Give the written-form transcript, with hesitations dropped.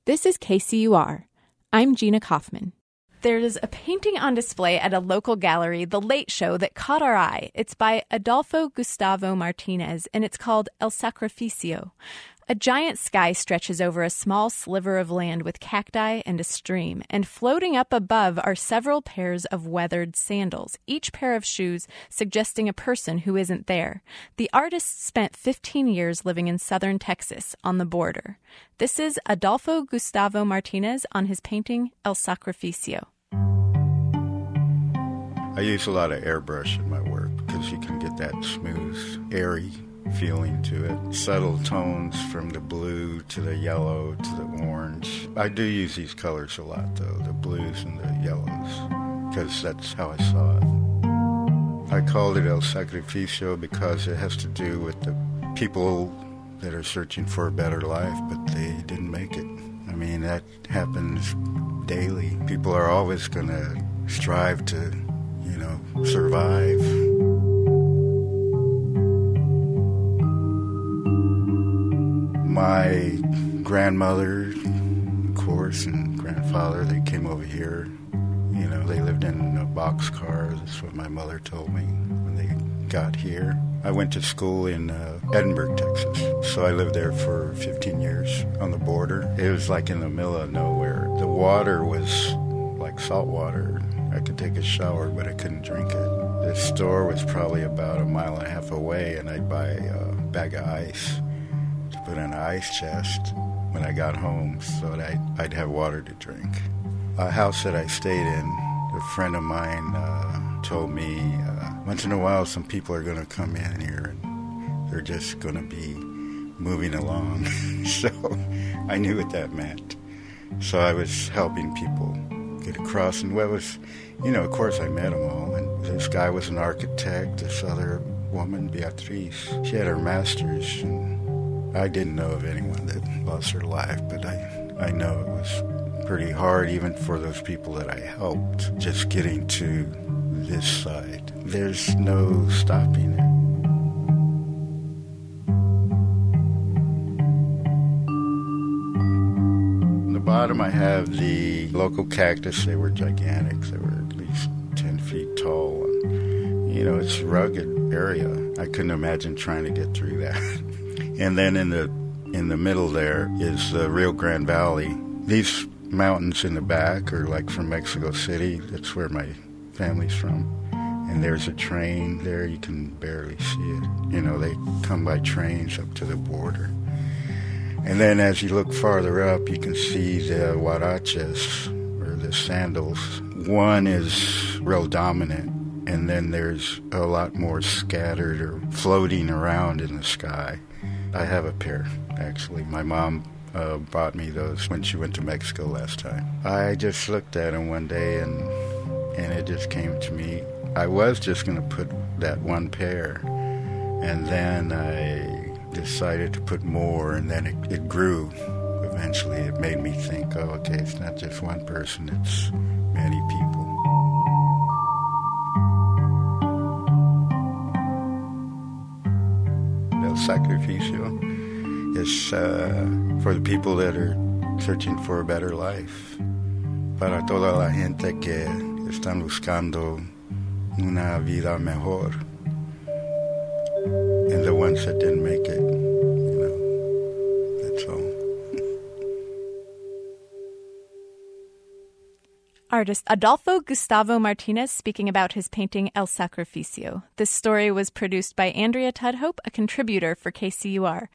This is KCUR. I'm Gina Kaufman. There's a painting on display at a local gallery, The Late Show, that caught our eye. It's by Adolfo Gustavo Martinez, and it's called El Sacrificio. A giant sky stretches over a small sliver of land with cacti and a stream, and floating up above are several pairs of weathered sandals, each pair of shoes suggesting a person who isn't there. The artist spent 15 years living in southern Texas on the border. This is Adolfo Gustavo Martinez on his painting El Sacrificio. I use a lot of airbrush in my work because you can get that smooth, airy feeling to it. Subtle tones from the blue to the yellow to the orange. I do use these colors a lot, though, the blues and the yellows, because that's how I saw it. I called it El Sacrificio because it has to do with the people that are searching for a better life, but they didn't make it. I mean, that happens daily. People are always going to strive to, survive. My grandmother, of course, and grandfather, they came over here. They lived in a boxcar. That's what my mother told me when they got here. I went to school in Edinburgh, Texas. So I lived there for 15 years on the border. It was like in the middle of nowhere. The water was like salt water. I could take a shower, but I couldn't drink it. The store was probably about a mile and a half away, and I'd buy a bag of ice to put in an ice chest when I got home so that I'd have water to drink. A house that I stayed in, a friend of mine told me once in a while some people are going to come in here and they're just going to be moving along. So I knew what that meant. So I was helping people get across, and of course I met them all. And this guy was an architect, this other woman, Beatriz, she had her master's, and I didn't know of anyone that lost her life, but I know it was pretty hard even for those people that I helped, just getting to this side. There's no stopping it. On the bottom I have the local cactus. They were gigantic. They were at least 10 feet tall. It's a rugged area. I couldn't imagine trying to get through that. And then in the middle there is the Rio Grande Valley. These mountains in the back are like from Mexico City. That's where my family's from. And there's a train there. You can barely see it. They come by trains up to the border. And then as you look farther up, you can see the huaraches, or the sandals. One is real dominant, and then there's a lot more scattered or floating around in the sky. I have a pair, actually. My mom bought me those when she went to Mexico last time. I just looked at them one day, and it just came to me. I was just going to put that one pair, and then I decided to put more, and then it grew. Eventually, it made me think, okay, it's not just one person, it's many people. El Sacrificio is for the people that are searching for a better life. Para toda la gente que están buscando una vida mejor. And the ones that didn't make it, that's all. Artist Adolfo Gustavo Martinez speaking about his painting El Sacrificio. This story was produced by Andrea Tudhope, a contributor for KCUR.